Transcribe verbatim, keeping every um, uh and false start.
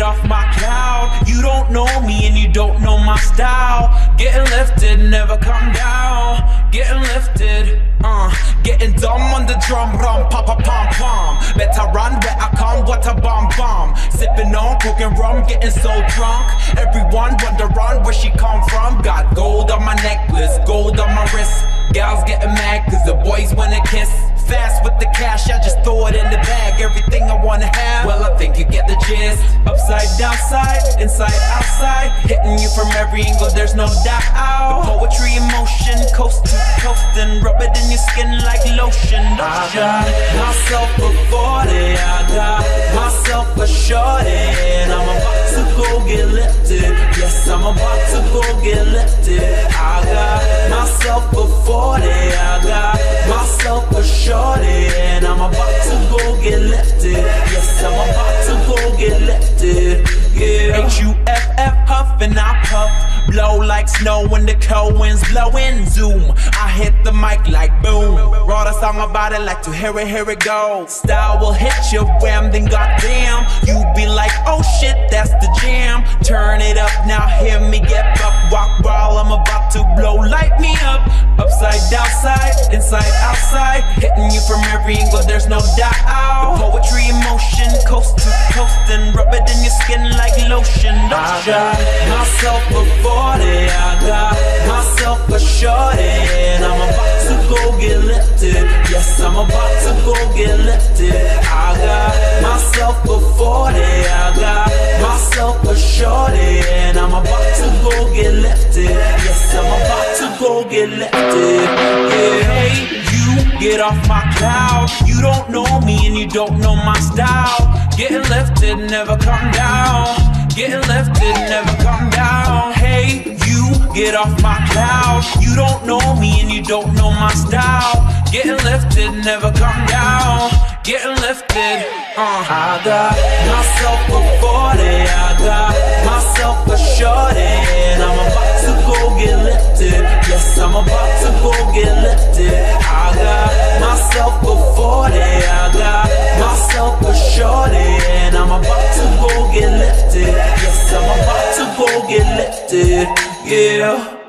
off my cloud. You don't know me and you don't know my style. Getting lifted, never come down. Getting lifted, uh getting dumb on the drum, rum, pa pa pom pom. Better run where I come, what a bomb bomb. Sipping on cooking rum, getting so drunk. Everyone wonder on where she come from. Got gold on my necklace, gold on my wrist. Gals getting mad cause the boys wanna kiss. Fast with the cash, I just throw it in the bag. Everything I wanna have, well I think you get the gist. Upside, downside, inside, outside. Hitting you from every angle, there's no doubt. The poetry in motion, coast to coast, and rub it in your skin like lotion. I got myself a forty, I got myself a shorty, and I'm about to go get lifted. Yes, I'm about to go get lifted. I got myself a forty, I got myself a shorty, and I'm about to go get lifted. Yes, I'm about to go get lifted. Yeah. H U F F, huff and I puff. Blow like snow when the cold winds blowing. Zoom, I hit the mic like boom. Wrote a song about it like to hear it, here it go. Style will hit you, wham, then goddamn. You be like, oh shit, that's the jam. Turn it up, now hear me get up. Walk while I'm about to blow, light me up. Upside, downside, inside, outside. Hitting you from every angle, there's no doubt. The poetry in motion, coast to coast, and rub it in your skin like lotion. I got myself a forty, I got myself a shorty, and I'm about to go get lifted. Yes, I'm about to go get lifted. I got myself a forty, I got myself a shorty, and I'm about to go get lifted. Yes, I'm about to go get lifted. Yeah. Hey, you get off my cloud. You don't know me and you don't know my style. Getting lifted, never come down. Getting lifted, never come down. Hey, you get off my cloud. You don't know me and you don't know my style. Getting lifted, never come down. Getting lifted, uh I got myself a forty, I got myself a shorty, and I'm about to go get lifted. Yes, I'm about to go get lifted. I got myself a forty, I got myself a shorty, and I'm about to go get lifted. Yes, I'm about to go get lifted. Yeah.